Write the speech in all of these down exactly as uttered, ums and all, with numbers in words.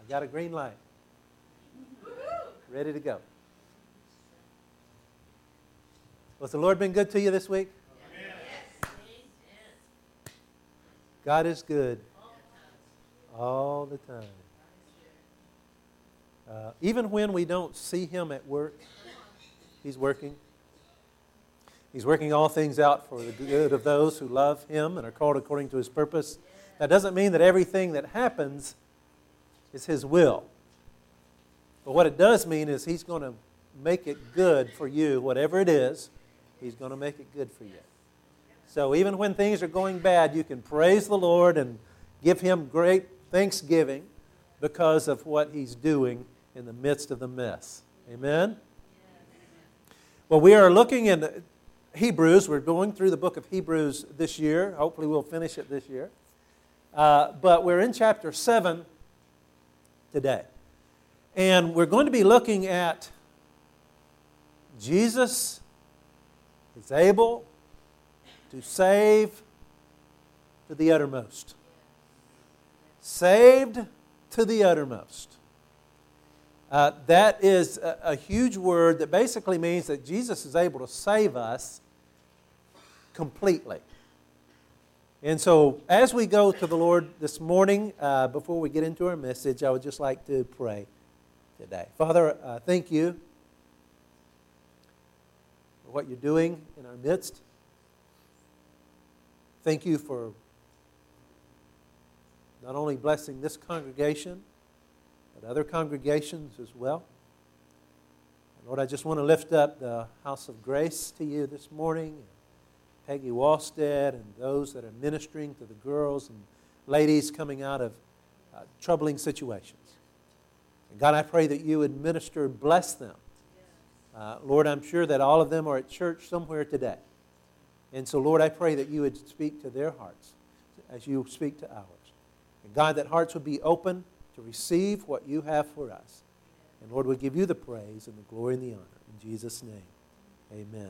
I got a green light. Ready to go. Has the Lord been good to you this week? Yes. God is good all the time. Uh, even when we don't see Him at work, He's working. He's working all things out for the good of those who love Him and are called according to His purpose. That doesn't mean that everything that happens is His will. But what it does mean is He's going to make it good for you, whatever it is. He's going to make it good for you. So even when things are going bad, you can praise the Lord and give Him great thanksgiving because of what He's doing in the midst of the mess. Amen? Well, we are looking in Hebrews. We're going through the book of Hebrews this year. Hopefully we'll finish it this year. Uh, but we're in chapter seven today. And we're going to be looking at Jesus is able to save to the uttermost. Saved to the uttermost. Uh, that is a, a huge word that basically means that Jesus is able to save us completely. And so as we go to the Lord this morning, uh, before we get into our message, I would just like to pray today. Father, uh, thank you for what you're doing in our midst. Thank you for not only blessing this congregation, but other congregations as well. And Lord, I just want to lift up the House of Grace to you this morning. Peggy Walstead and those that are ministering to the girls and ladies coming out of uh, troubling situations. And God, I pray that you would minister and bless them. Uh, Lord, I'm sure that all of them are at church somewhere today. And so, Lord, I pray that you would speak to their hearts as you speak to ours. And God, that hearts would be open to receive what you have for us. And Lord, we'll give you the praise and the glory and the honor. In Jesus' name, amen.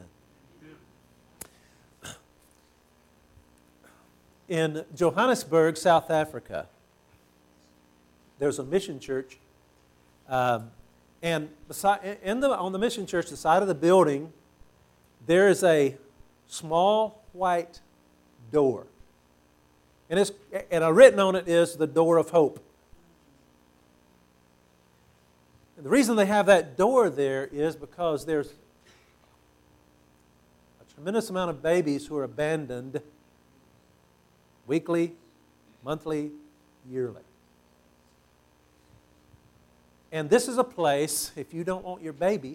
In Johannesburg, South Africa, there's a mission church. Um, and beside, in the, on the mission church, the side of the building, there is a small white door. And, it's, and written on it is the door of hope. And the reason they have that door there is because there's a tremendous amount of babies who are abandoned weekly, monthly, yearly. And this is a place, if you don't want your baby,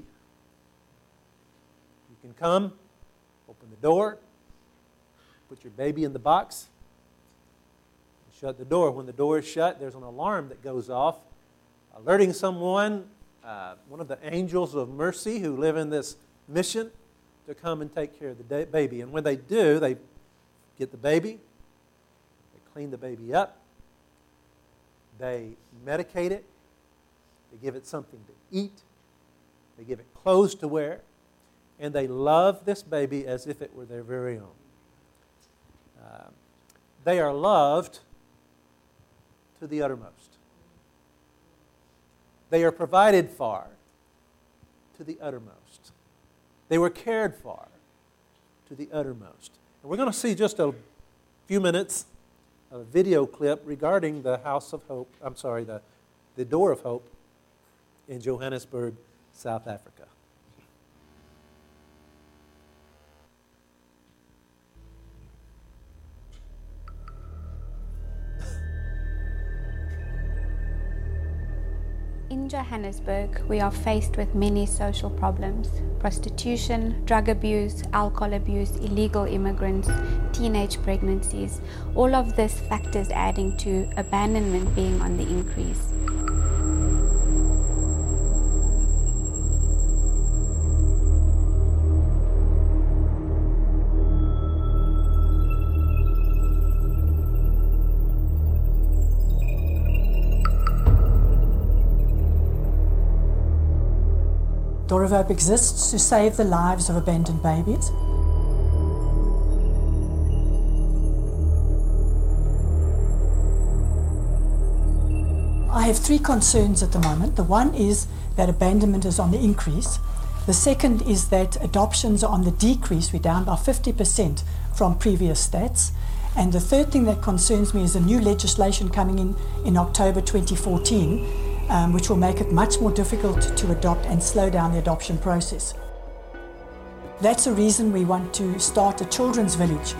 you can come, open the door, put your baby in the box, and shut the door. When the door is shut, there's an alarm that goes off, alerting someone, uh, one of the angels of mercy who live in this mission, to come and take care of the baby. And when they do, they get the baby, clean the baby up, they medicate it, they give it something to eat, they give it clothes to wear, and they love this baby as if it were their very own. Uh, they are loved to the uttermost. They are provided for to the uttermost. They were cared for to the uttermost. And we're going to see just a few minutes a video clip regarding the House of Hope, I'm sorry, the, the Door of Hope in Johannesburg, South Africa. In Johannesburg, we are faced with many social problems: prostitution, drug abuse, alcohol abuse, illegal immigrants, teenage pregnancies. All of this factors adding to abandonment being on the increase. Door of Hope exists to save the lives of abandoned babies. I have three concerns at the moment. The one is that abandonment is on the increase. The second is that adoptions are on the decrease. We're down by fifty percent from previous stats. And the third thing that concerns me is the new legislation coming in in October twenty fourteen, um, which will make it much more difficult to adopt and slow down the adoption process. That's the reason we want to start a children's village.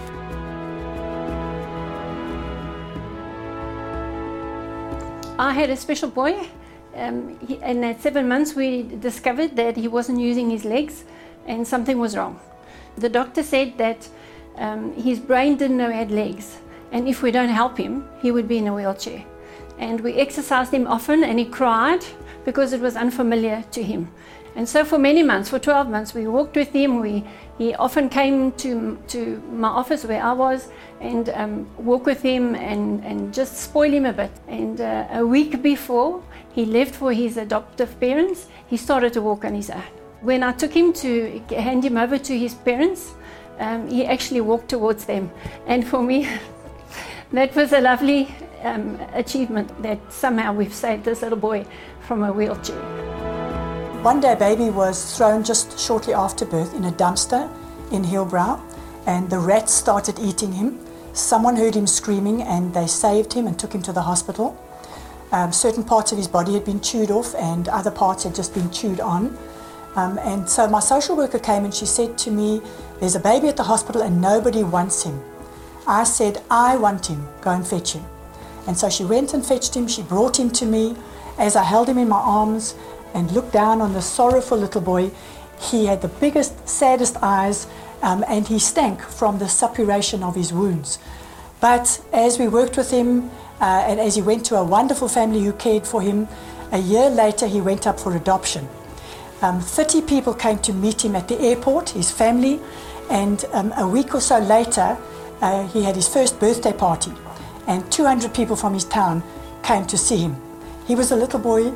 I had a special boy, um, he, and at seven months we discovered that he wasn't using his legs and something was wrong. The doctor said that um, his brain didn't know he had legs, and if we don't help him, he would be in a wheelchair. And we exercised him often, and he cried because it was unfamiliar to him. And so for many months, for twelve months, we walked with him. We, he often came to, to my office where I was and um, walk with him and, and just spoil him a bit. And uh, a week before he left for his adoptive parents, he started to walk on his own. When I took him to hand him over to his parents, um, he actually walked towards them. And for me, that was a lovely um, achievement that somehow we've saved this little boy from a wheelchair. One day, baby was thrown just shortly after birth in a dumpster in Hillbrow, and the rats started eating him. Someone heard him screaming, and they saved him and took him to the hospital. Um, certain parts of his body had been chewed off, and other parts had just been chewed on. Um, and so my social worker came and she said to me, "There's a baby at the hospital and nobody wants him." I said, "I want him, go and fetch him." And so she went and fetched him, she brought him to me. As I held him in my arms and looked down on the sorrowful little boy, he had the biggest, saddest eyes, um, and he stank from the suppuration of his wounds. But as we worked with him, uh, and as he went to a wonderful family who cared for him, a year later he went up for adoption. Um, thirty people came to meet him at the airport, his family, and um, a week or so later uh, he had his first birthday party, and two hundred people from his town came to see him. He was a little boy.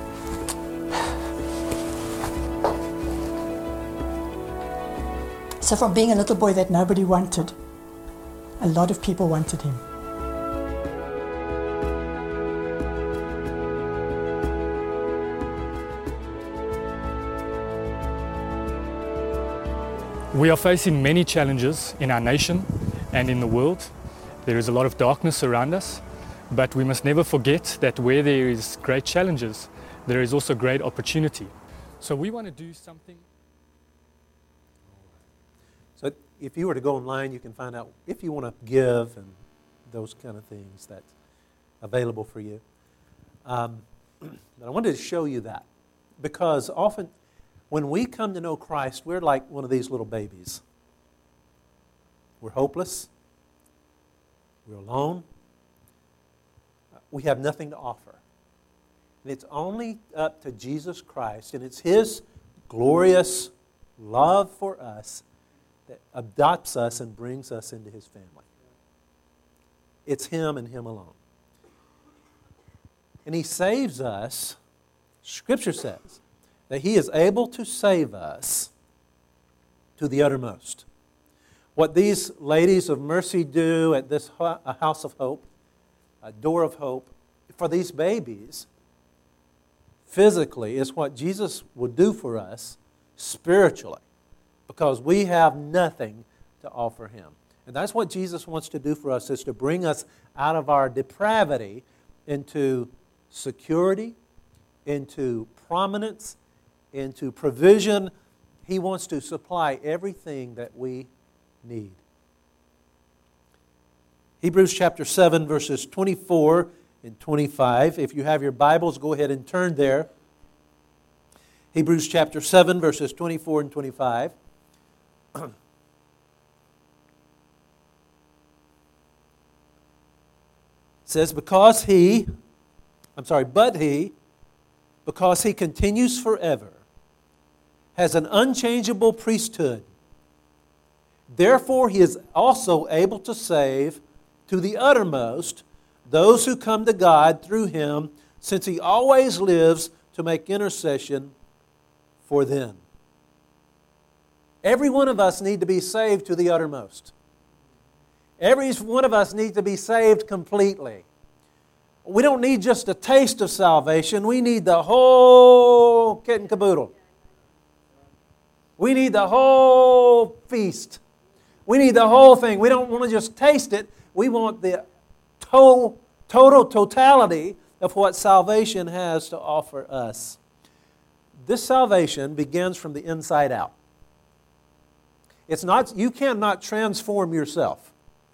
So from being a little boy that nobody wanted, a lot of people wanted him. We are facing many challenges in our nation and in the world. There is a lot of darkness around us, but we must never forget that where there is great challenges, there is also great opportunity. So we want to do something. So if you were to go online, you can find out if you want to give and those kind of things that's available for you. Um, but I wanted to show you that because often when we come to know Christ, we're like one of these little babies. We're hopeless. We're alone. We have nothing to offer. And it's only up to Jesus Christ, and it's His glorious love for us that adopts us and brings us into His family. It's Him and Him alone. And He saves us, Scripture says, that He is able to save us to the uttermost. What these ladies of mercy do at this house of hope, a door of hope, for these babies, physically, is what Jesus would do for us spiritually, because we have nothing to offer Him. And that's what Jesus wants to do for us, is to bring us out of our depravity into security, into prominence, into provision. He wants to supply everything that we need. Hebrews chapter seven, verses twenty-four and twenty-five. If you have your Bibles, go ahead and turn there. Hebrews chapter seven, verses twenty-four and twenty-five. It says, because He, I'm sorry, but He, because He continues forever, has an unchangeable priesthood. Therefore, He is also able to save to the uttermost those who come to God through Him, since He always lives to make intercession for them. Every one of us need to be saved to the uttermost. Every one of us need to be saved completely. We don't need just a taste of salvation. We need the whole kit and caboodle. We need the whole feast. We need the whole thing. We don't want to just taste it. We want the to- total totality of what salvation has to offer us. This salvation begins from the inside out. It's not, you cannot transform yourself.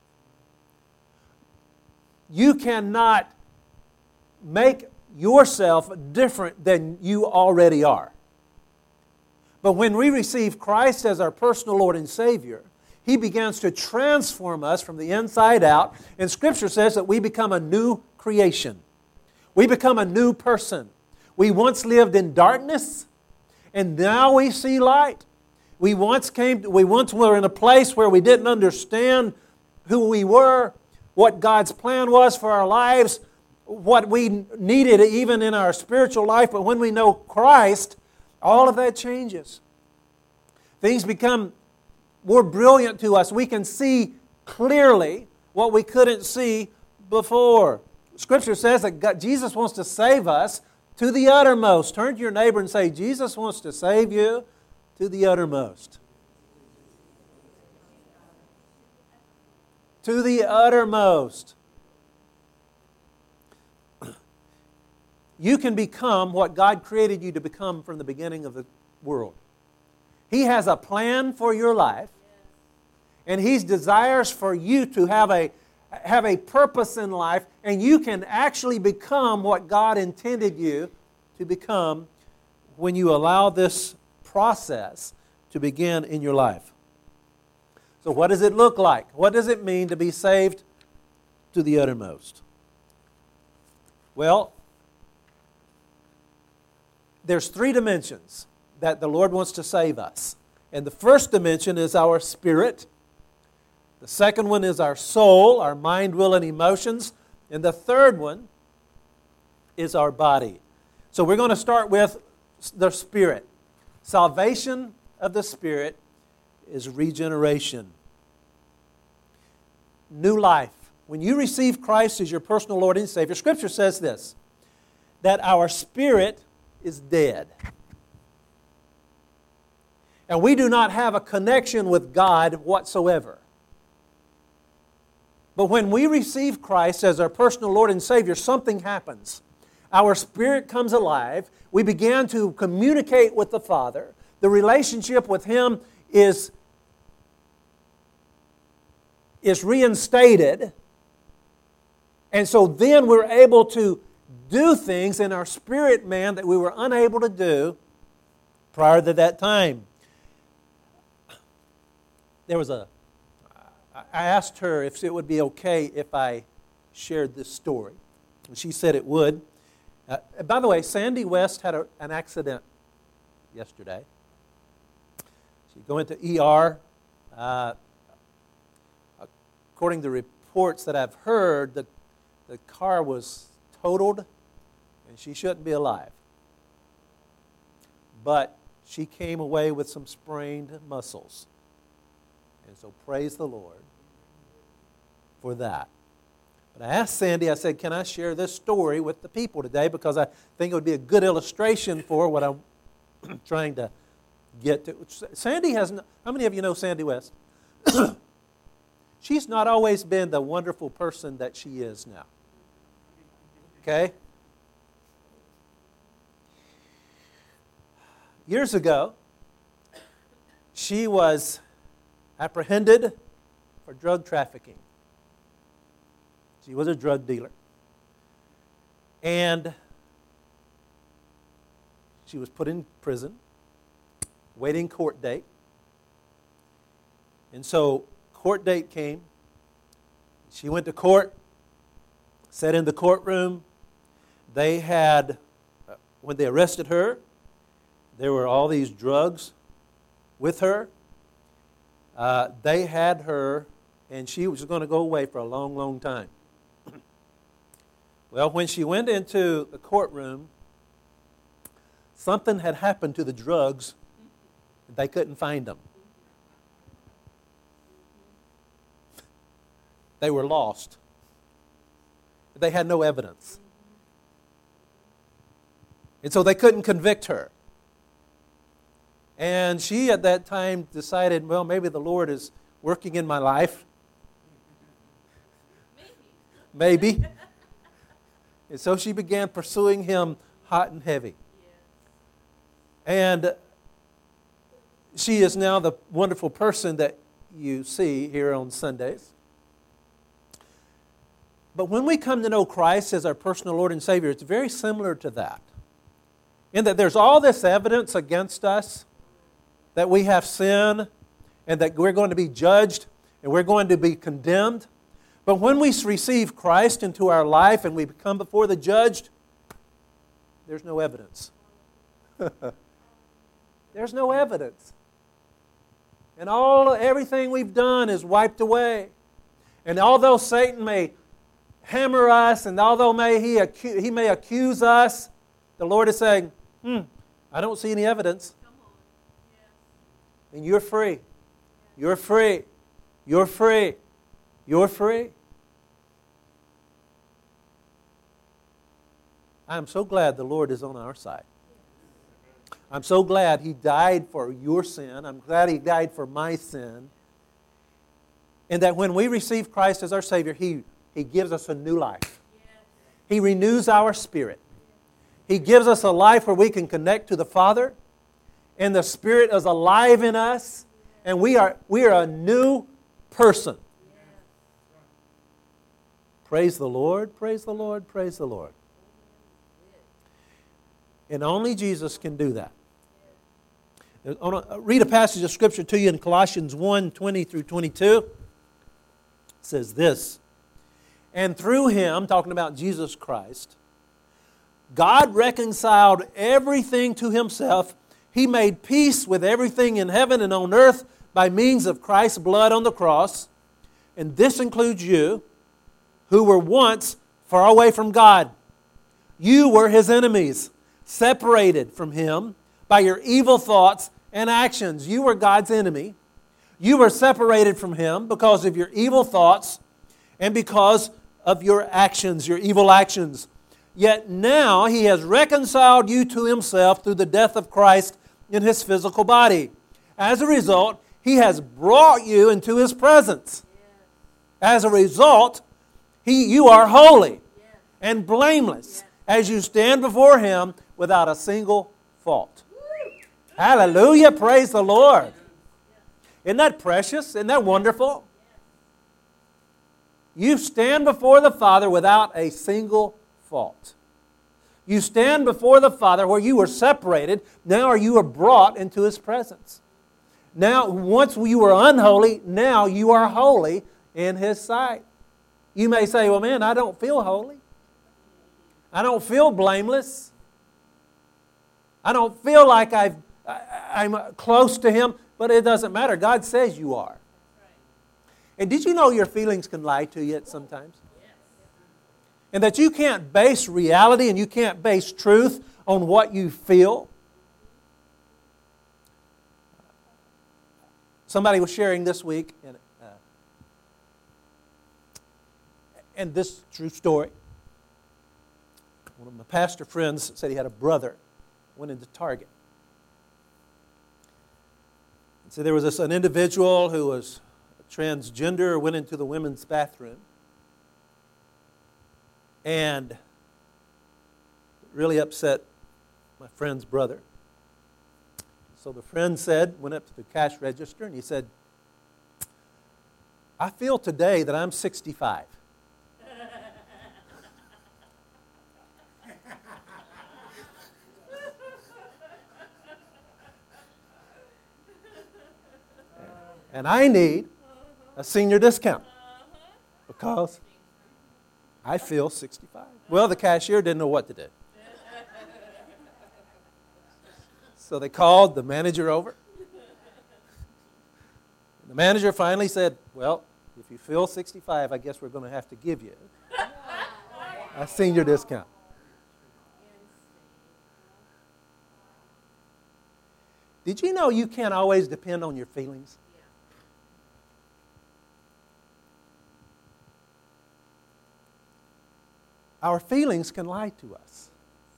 You cannot make yourself different than you already are. But when we receive Christ as our personal Lord and Savior, He begins to transform us from the inside out. And Scripture says that we become a new creation. We become a new person. We once lived in darkness, and now we see light. We once came, we once were in a place where we didn't understand who we were, what God's plan was for our lives, what we needed even in our spiritual life. But when we know Christ, all of that changes. Things become more brilliant to us. We can see clearly what we couldn't see before. Scripture says that God, Jesus wants to save us to the uttermost. Turn to your neighbor and say, Jesus wants to save you to the uttermost. To the uttermost. You can become what God created you to become from the beginning of the world. He has a plan for your life, and He desires for you to have a, have a purpose in life, and you can actually become what God intended you to become when you allow this process to begin in your life. So what does it look like? What does it mean to be saved to the uttermost? Well, there's three dimensions that the Lord wants to save us. And the first dimension is our spirit. The second one is our soul, our mind, will, and emotions. And the third one is our body. So we're going to start with the spirit. Salvation of the spirit is regeneration. New life. When you receive Christ as your personal Lord and Savior, Scripture says this, that our spirit is dead. And we do not have a connection with God whatsoever. But when we receive Christ as our personal Lord and Savior, something happens. Our spirit comes alive. We begin to communicate with the Father. The relationship with Him is, is reinstated. And so then we're able to do things in our spirit man that we were unable to do prior to that time. There was a, I asked her if it would be okay if I shared this story. And she said it would. Uh, by the way, Sandy West had a, an accident yesterday. She went to E R. Uh, according to reports that I've heard, the, the car was totaled and she shouldn't be alive. But she came away with some sprained muscles. And so praise the Lord for that. But I asked Sandy, I said, can I share this story with the people today? Because I think it would be a good illustration for what I'm trying to get to. Sandy has, how many of you know Sandy West? She's not always been the wonderful person that she is now. Okay? Years ago, she was apprehended for drug trafficking. She was a drug dealer. And she was put in prison, waiting court date. And so court date came. She went to court, sat in the courtroom. They had, when they arrested her, there were all these drugs with her. Uh, they had her, and she was going to go away for a long, long time. Well, when she went into the courtroom, something had happened to the drugs. They couldn't find them. They were lost. They had no evidence. And so they couldn't convict her. And she at that time decided, well, maybe the Lord is working in my life. Maybe. Maybe. And so she began pursuing him hot and heavy. And she is now the wonderful person that you see here on Sundays. But when we come to know Christ as our personal Lord and Savior, it's very similar to that. In that there's all this evidence against us that we have sin and that we're going to be judged and we're going to be condemned. But when we receive Christ into our life and we come before the judge, there's no evidence. There's no evidence. And all everything we've done is wiped away. And although Satan may hammer us, and although may he, acu- he may accuse us, the Lord is saying, hmm, I don't see any evidence. And you're free. You're free. You're free. You're free. I'm so glad the Lord is on our side. I'm so glad He died for your sin. I'm glad He died for my sin. And that when we receive Christ as our Savior, He, he gives us a new life. He renews our spirit. He gives us a life where we can connect to the Father, and the Spirit is alive in us, and we are, we are a new person. Praise the Lord, praise the Lord, praise the Lord. And only Jesus can do that. I'll read a passage of Scripture to you in Colossians one, twenty through twenty-two. It says this, and through Him, talking about Jesus Christ, God reconciled everything to Himself. He made peace with everything in heaven and on earth by means of Christ's blood on the cross. And this includes you, who were once far away from God. You were His enemies, separated from Him by your evil thoughts and actions. You were God's enemy. You were separated from Him because of your evil thoughts and because of your actions, your evil actions. Yet now He has reconciled you to Himself through the death of Christ in His physical body. As a result, He has brought you into His presence. As a result, He, you are holy and blameless as you stand before Him without a single fault. Hallelujah, praise the Lord. Isn't that precious? Isn't that wonderful? You stand before the Father without a single fault. You stand before the Father where you were separated, now you are brought into His presence. Now, once you were unholy, now you are holy in His sight. You may say, well, man, I don't feel holy. I don't feel blameless. I don't feel like I've, I'm close to Him, but it doesn't matter. God says you are. And did you know your feelings can lie to you at sometimes? And that you can't base reality and you can't base truth on what you feel? Somebody was sharing this week, and, uh, and this true story. One of my pastor friends said he had a brother went into Target. And so there was this an individual who was transgender, went into the women's bathroom, and it really upset my friend's brother. So the friend said, went up to the cash register, and he said, I feel today that I'm sixty-five. And I need a senior discount because I feel sixty-five. Well, the cashier didn't know what to do. So they called the manager over. The manager finally said, well, if you feel sixty-five, I guess we're going to have to give you a senior discount. Did you know you can't always depend on your feelings? Our feelings can lie to us.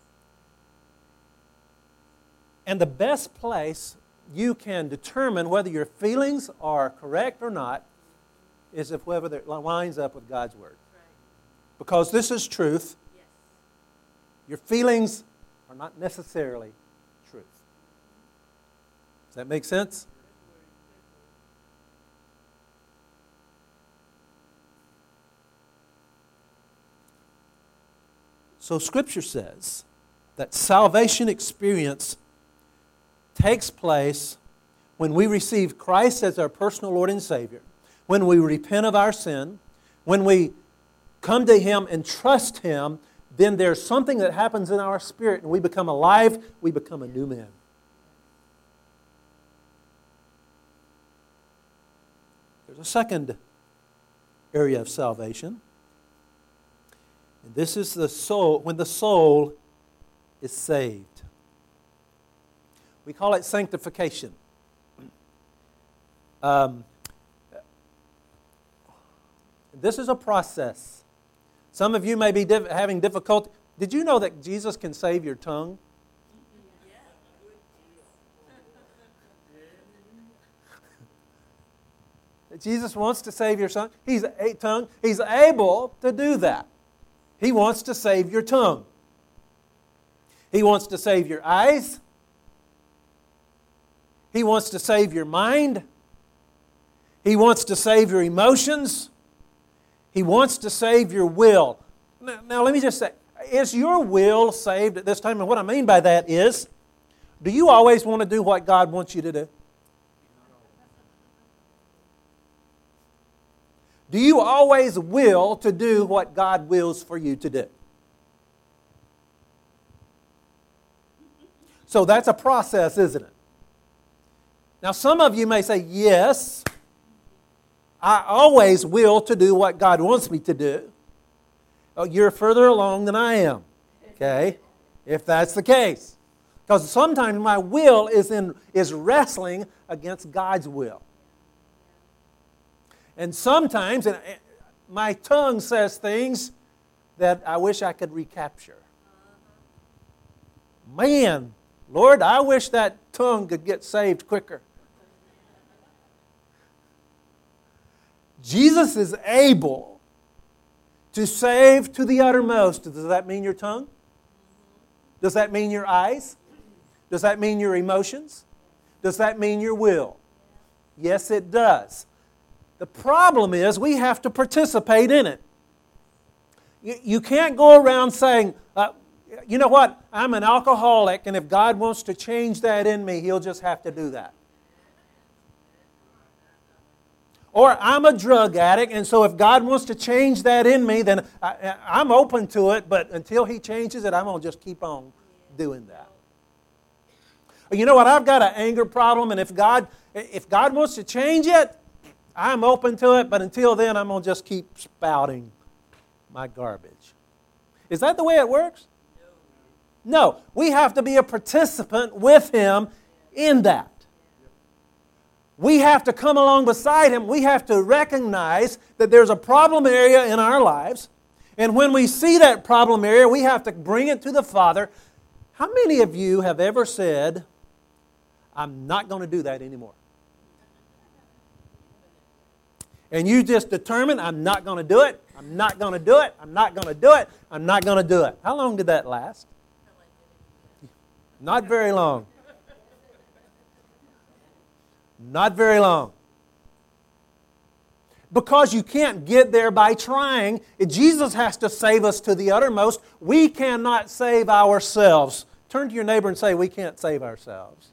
And the best place you can determine whether your feelings are correct or not is if whether it lines up with God's Word. Because this is truth. Your feelings are not necessarily truth. Does that make sense? So Scripture says that salvation experience takes place when we receive Christ as our personal Lord and Savior, when we repent of our sin, when we come to Him and trust Him, then there's something that happens in our spirit and we become alive, we become a new man. There's a second area of salvation. And this is the soul, when the soul is saved. We call it sanctification. Um, this is a process. Some of you may be diff- having difficulty. Did you know that Jesus can save your tongue? That Jesus wants to save your son. He's a tongue. He's able to do that. He wants to save your tongue. He wants to save your eyes. He wants to save your mind. He wants to save your emotions. He wants to save your will. Now, now let me just say, is your will saved at this time? And what I mean by that is, do you always want to do what God wants you to do? Do you always will to do what God wills for you to do? So that's a process, isn't it? Now some of you may say, yes, I always will to do what God wants me to do. Oh, you're further along than I am, okay, if that's the case. Because sometimes my will is, in, is wrestling against God's will. And sometimes and my tongue says things that I wish I could recapture. Man, Lord, I wish that tongue could get saved quicker. Jesus is able to save to the uttermost. Does that mean your tongue? Does that mean your eyes? Does that mean your emotions? Does that mean your will? Yes, it does. The problem is we have to participate in it. You, you can't go around saying, uh, you know what, I'm an alcoholic, and if God wants to change that in me, He'll just have to do that. Or I'm a drug addict, and so if God wants to change that in me, then I, I'm open to it, but until He changes it, I'm going to just keep on doing that. Or you know what, I've got an anger problem, and if God, if God wants to change it, I'm open to it, but until then, I'm going to just keep spouting my garbage. Is that the way it works? No. We have to be a participant with Him in that. We have to come along beside Him. We have to recognize that there's a problem area in our lives. And when we see that problem area, we have to bring it to the Father. How many of you have ever said, I'm not going to do that anymore? And you just determine, I'm not going to do it, I'm not going to do it, I'm not going to do it, I'm not going to do it. How long did that last? Not very long. Not very long. Because you can't get there by trying. Jesus has to save us to the uttermost. We cannot save ourselves. Turn to your neighbor and say, we can't save ourselves.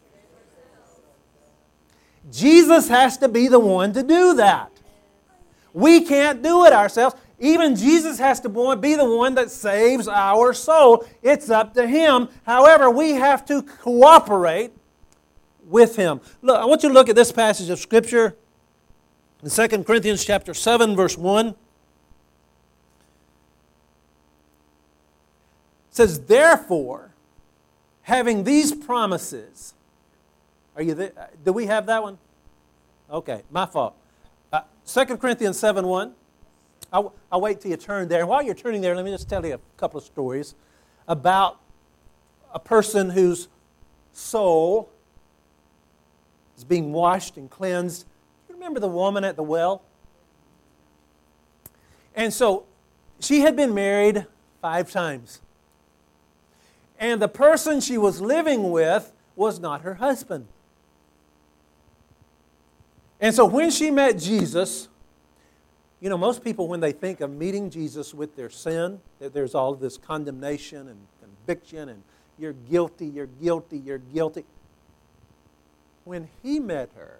Jesus has to be the one to do that. We can't do it ourselves. Even Jesus has to be the one that saves our soul. It's up to Him. However, we have to cooperate with Him. Look, I want you to look at this passage of Scripture in Second Corinthians chapter seven, verse one. It says, therefore, having these promises. Are you there? Do we have that one? Okay, my fault. Uh, Second Corinthians seven one. I'll, I'll wait till you turn there. While you're turning there, let me just tell you a couple of stories about a person whose soul is being washed and cleansed. You remember the woman at the well? And so she had been married five times. And the person she was living with was not her husband. And so when she met Jesus, you know, most people, when they think of meeting Jesus with their sin, that there's all of this condemnation and conviction and you're guilty, you're guilty, you're guilty. When he met her,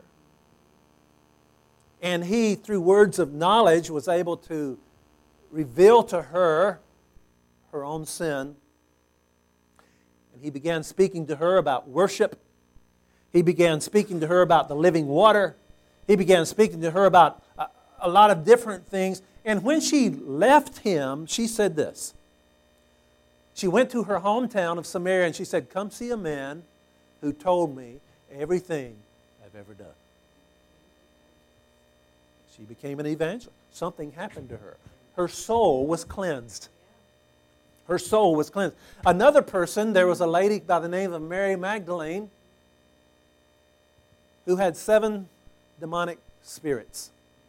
and he, through words of knowledge, was able to reveal to her her own sin, and he began speaking to her about worship. He began speaking to her about the living water. He began speaking to her about a, a lot of different things. And when she left him, she said this. She went to her hometown of Samaria and she said, "Come see a man who told me everything I've ever done." She became an evangelist. Something happened to her. Her soul was cleansed. Her soul was cleansed. Another person, there was a lady by the name of Mary Magdalene who had seven demonic spirits.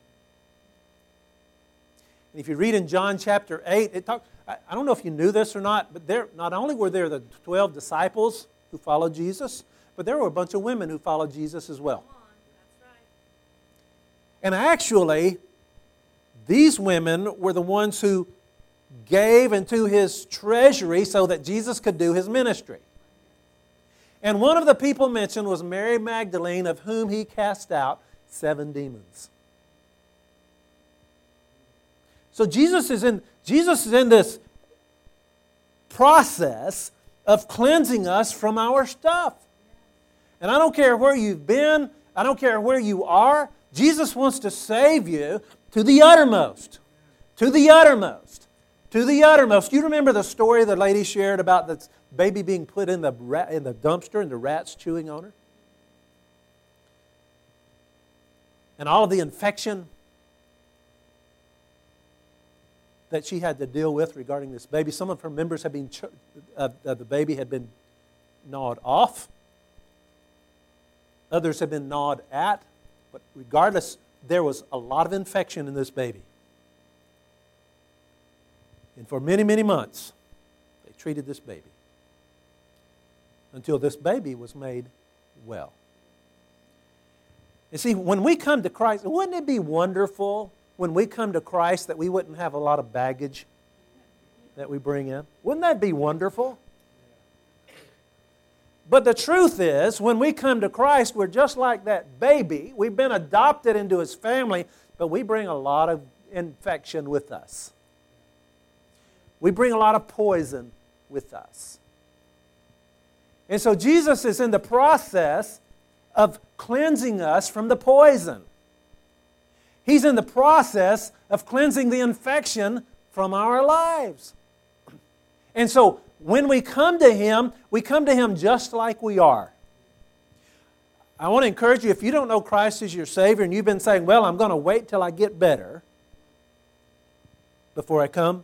And if you read in John chapter eight, it talk, I, I don't know if you knew this or not, but there not only were there the twelve disciples who followed Jesus, but there were a bunch of women who followed Jesus as well. And actually, these women were the ones who gave into his treasury so that Jesus could do his ministry. And one of the people mentioned was Mary Magdalene, of whom he cast out seven demons. So Jesus is in, Jesus is in this process of cleansing us from our stuff. And I don't care where you've been, I don't care where you are, Jesus wants to save you to the uttermost. To the uttermost. To the uttermost. You remember the story the lady shared about the baby being put in the rat, in the dumpster and the rats chewing on her? And all of the infection that she had to deal with regarding this baby. Some of her members had been, uh, uh, the baby had been gnawed off. Others had been gnawed at. But regardless, there was a lot of infection in this baby. And for many, many months, they treated this baby until this baby was made well. You see, when we come to Christ, wouldn't it be wonderful when we come to Christ that we wouldn't have a lot of baggage that we bring in? Wouldn't that be wonderful? But the truth is, when we come to Christ, we're just like that baby. We've been adopted into His family, but we bring a lot of infection with us. We bring a lot of poison with us. And so Jesus is in the process of cleansing us from the poison. He's in the process of cleansing the infection from our lives. And so when we come to Him, we come to Him just like we are. I want to encourage you, if you don't know Christ as your Savior and you've been saying, well, I'm going to wait till I get better before I come,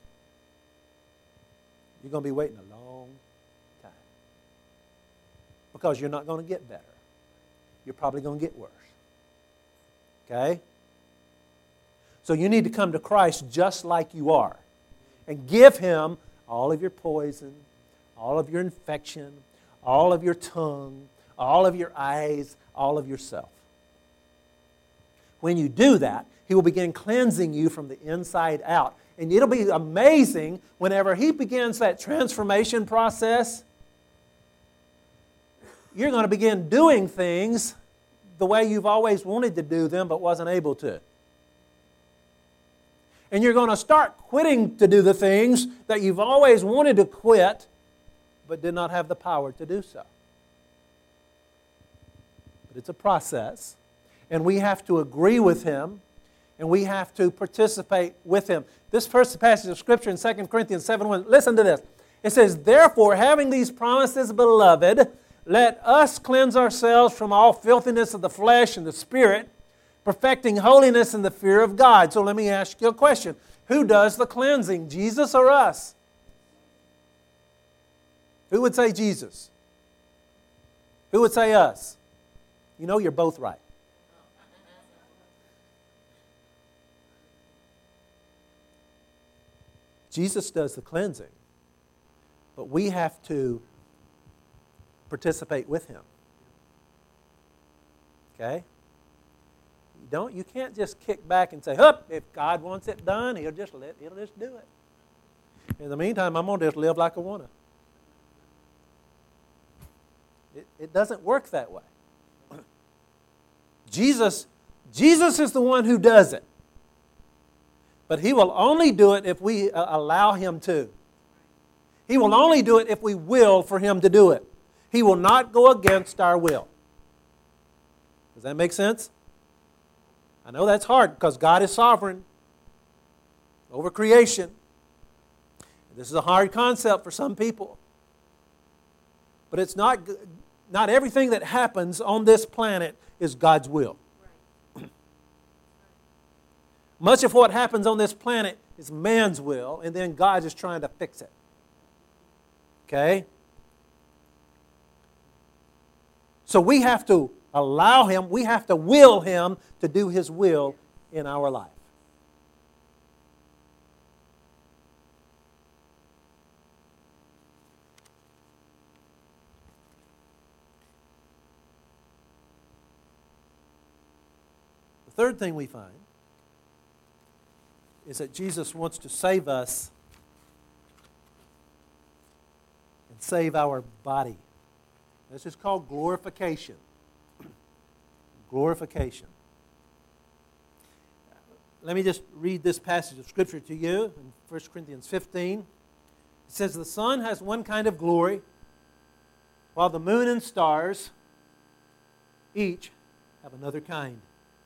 you're going to be waiting a long time. Because you're not going to get better. You're probably going to get worse. Okay? So you need to come to Christ just like you are. And give Him all of your poison, all of your infection, all of your tongue, all of your eyes, all of yourself. When you do that, He will begin cleansing you from the inside out. And it'll be amazing whenever He begins that transformation process. You're going to begin doing things the way you've always wanted to do them but wasn't able to. And you're going to start quitting to do the things that you've always wanted to quit but did not have the power to do so. But it's a process. And we have to agree with Him. And we have to participate with Him. This first passage of Scripture in Second Corinthians seven one, listen to this. It says, therefore, having these promises, beloved, let us cleanse ourselves from all filthiness of the flesh and the spirit, perfecting holiness in the fear of God. So let me ask you a question. Who does the cleansing, Jesus or us? Who would say Jesus? Who would say us? You know, you're both right. Jesus does the cleansing, but we have to participate with Him. Okay? You don't. You can't just kick back and say, "Hup! If God wants it done, He'll just let. He'll just do it." In the meantime, I'm going to just live like I want to. It, it doesn't work that way. Jesus, Jesus is the one who does it. But He will only do it if we allow Him to. He will only do it if we will for Him to do it. He will not go against our will. Does that make sense? I know that's hard because God is sovereign over creation. This is a hard concept for some people. But it's not, not everything that happens on this planet is God's will. Much of what happens on this planet is man's will, and then God is trying to fix it. Okay? So we have to allow Him, we have to will Him to do His will in our life. The third thing we find is that Jesus wants to save us and save our body. This is called glorification. Glorification. Let me just read this passage of Scripture to you in First Corinthians fifteen. It says, "The sun has one kind of glory, while the moon and stars each have another kind.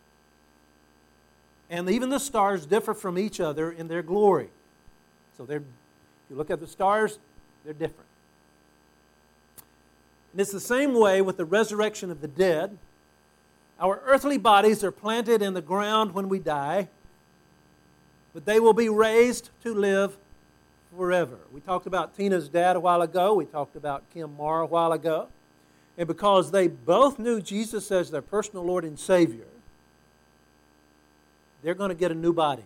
And even the stars differ from each other in their glory." So they're, if you look at the stars, they're different. And it's the same way with the resurrection of the dead. Our earthly bodies are planted in the ground when we die, but they will be raised to live forever. We talked about Tina's dad a while ago. We talked about Kim Marr a while ago. And because they both knew Jesus as their personal Lord and Savior, they're going to get a new body.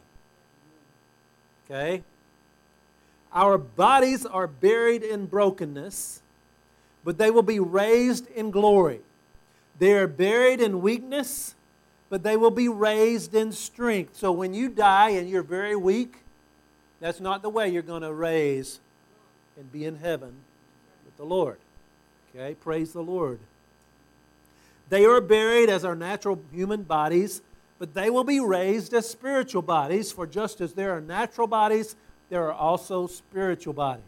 Okay? Our bodies are buried in brokenness, but they will be raised in glory. They are buried in weakness, but they will be raised in strength. So when you die and you're very weak, that's not the way you're going to raise and be in heaven with the Lord. Okay? Praise the Lord. They are buried as our natural human bodies, but they will be raised as spiritual bodies, for just as there are natural bodies, there are also spiritual bodies.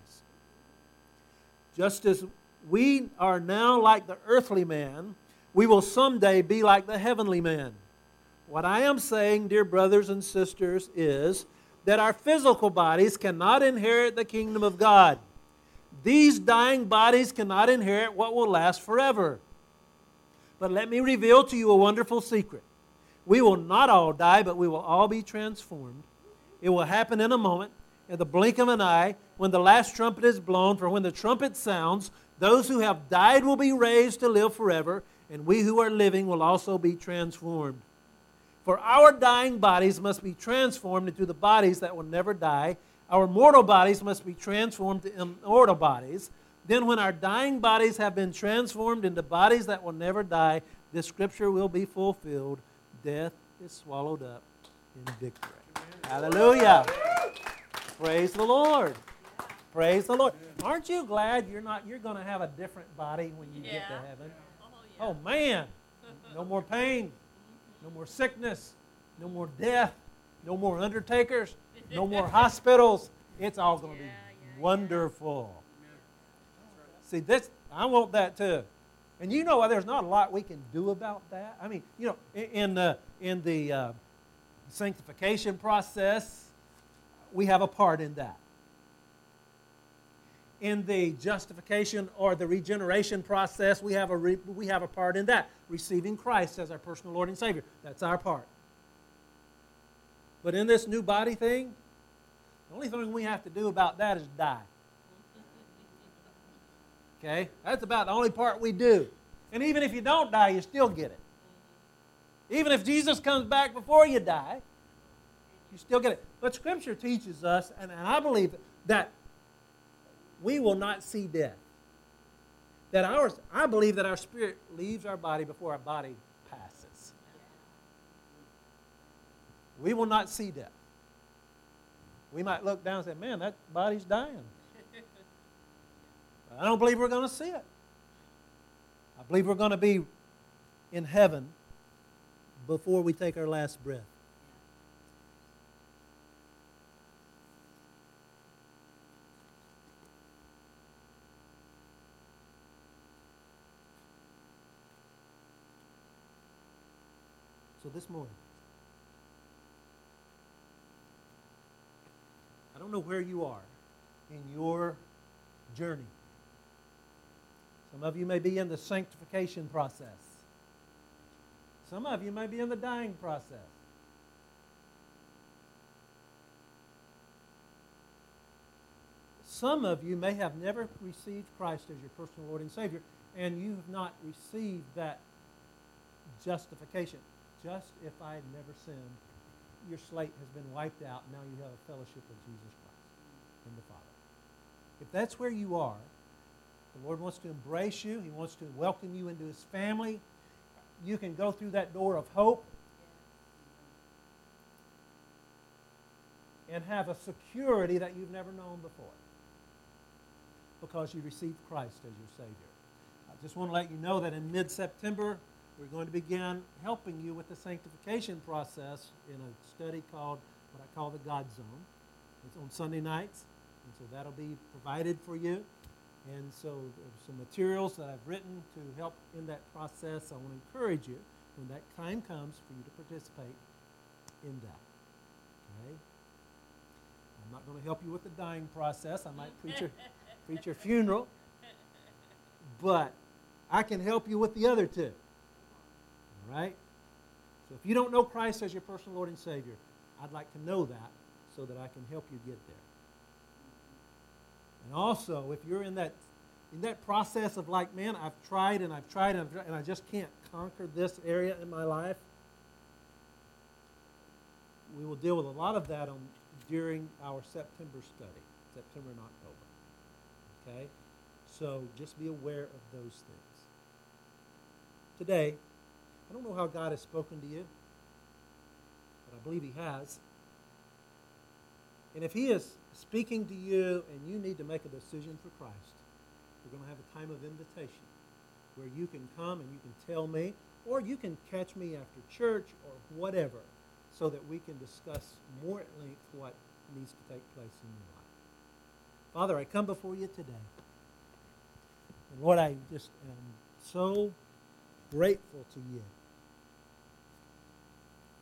Just as we are now like the earthly man, we will someday be like the heavenly man. What I am saying, dear brothers and sisters, is that our physical bodies cannot inherit the kingdom of God. These dying bodies cannot inherit what will last forever. But let me reveal to you a wonderful secret. We will not all die, but we will all be transformed. It will happen in a moment, in the blink of an eye, when the last trumpet is blown. For when the trumpet sounds, those who have died will be raised to live forever, and we who are living will also be transformed. For our dying bodies must be transformed into the bodies that will never die. Our mortal bodies must be transformed to immortal bodies. Then when our dying bodies have been transformed into bodies that will never die, this scripture will be fulfilled. Death is swallowed up in victory. Hallelujah. Praise the Lord. Praise the Lord. Aren't you glad you're not you're going to have a different body when you yeah. get to heaven? Oh, yeah. Oh man. No more pain. No more sickness. No more death. No more undertakers. No more hospitals. It's all going to yeah, be yeah, wonderful. Yeah. See, this I want that too. And you know, there's not a lot we can do about that. I mean, you know, in the, in the uh, sanctification process, we have a part in that. In the justification or the regeneration process, we have a, re, we have a part in that. Receiving Christ as our personal Lord and Savior. That's our part. But in this new body thing, the only thing we have to do about that is die. Okay? That's about the only part we do. And even if you don't die, you still get it. Even if Jesus comes back before you die, you still get it. But Scripture teaches us, and, and I believe that we will not see death. That ours, I believe that our spirit leaves our body before our body passes. We will not see death. We might look down and say, man, that body's dying. But I don't believe we're going to see it. I believe we're going to be in heaven before we take our last breath. So this morning, I don't know where you are in your journey. Some of you may be in the sanctification process. Some of you may be in the dying process. Some of you may have never received Christ as your personal Lord and Savior, and you have not received that justification. Just if I had never sinned, your slate has been wiped out. Now you have a fellowship with Jesus Christ and the Father. If that's where you are, the Lord wants to embrace you. He wants to welcome you into His family. You can go through that door of hope and have a security that you've never known before because you received Christ as your Savior. I just want to let you know that in mid-September, we're going to begin helping you with the sanctification process in a study called what I call the God Zone. It's on Sunday nights, and so that'll be provided for you. And so there's some materials that I've written to help in that process. I want to encourage you when that time comes for you to participate in that. Okay? I'm not going to help you with the dying process. I might preach your, preach your funeral. But I can help you with the other two. All right? So if you don't know Christ as your personal Lord and Savior, I'd like to know that so that I can help you get there. And also, if you're in that in that process of like, man, I've tried and I've tried and, I've tried and I just can't conquer this area in my life, we will deal with a lot of that on, during our September study, September and October. Okay? So just be aware of those things. Today, I don't know how God has spoken to you, but I believe He has. And if He is speaking to you and you need to make a decision for Christ, we're going to have a time of invitation where you can come and you can tell me, or you can catch me after church or whatever, so that we can discuss more at length what needs to take place in your life. Father, I come before you today. And Lord, I just am so grateful to you